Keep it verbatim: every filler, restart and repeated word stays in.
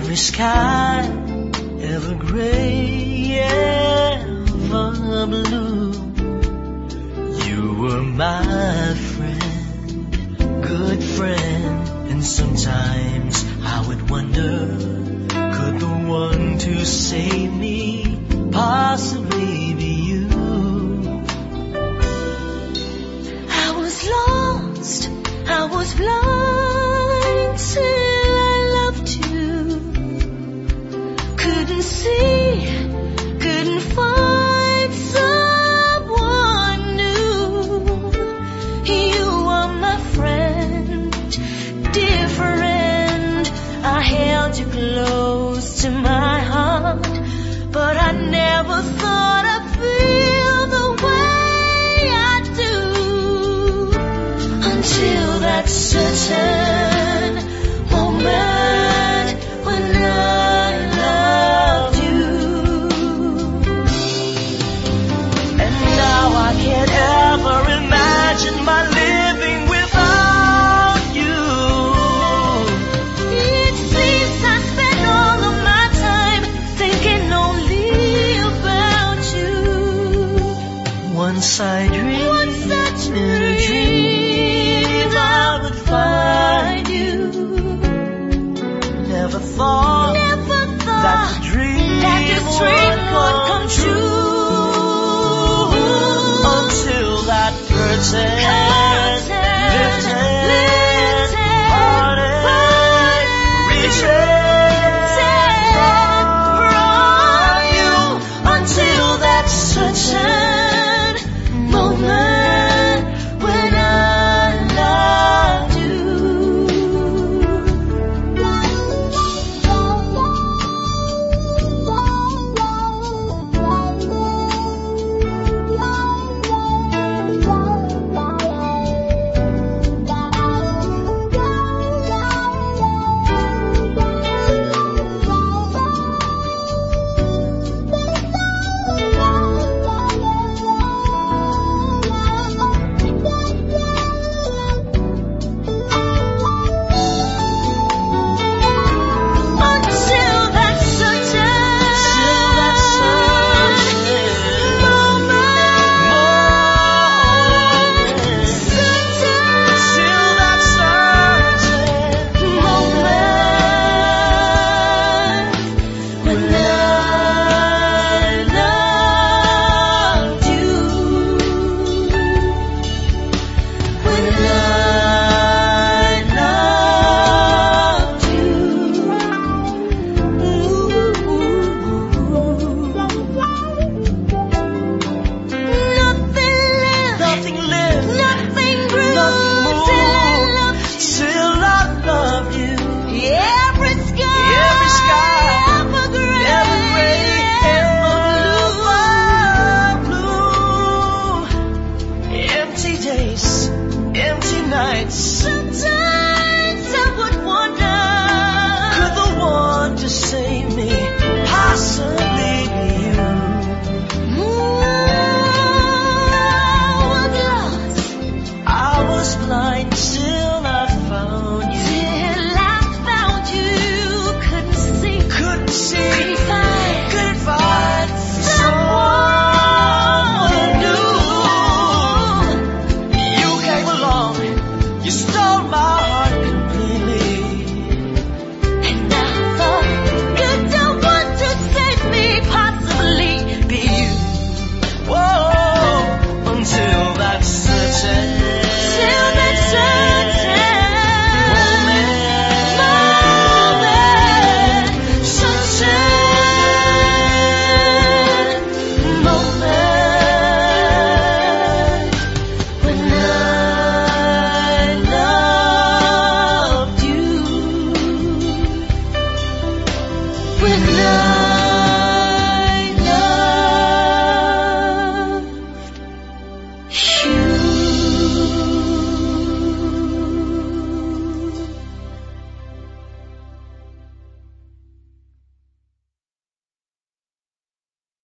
every sky, ever gray, ever blue. You were my friend, good friend, and sometimes I would wonder, could the one to save me possibly be you? I was lost, I was blind till I loved you. Couldn't see, couldn't find someone new. You are my friend, dear friend. I held you close to my heart, but I never thought I'd feel the way I do, until that certain moment when I loved you. And now I can't ever imagine my living without you. It seems I spend all of my time thinking only about you. Once I dreamed, Once I dreamed in a dream I would find you. Never thought, Never thought that the dream, that this dream would come true, until that curtain lifted, lifted, heartache returned from you, until that certain moment when I loved you. Sometimes I would wonder, could the one to say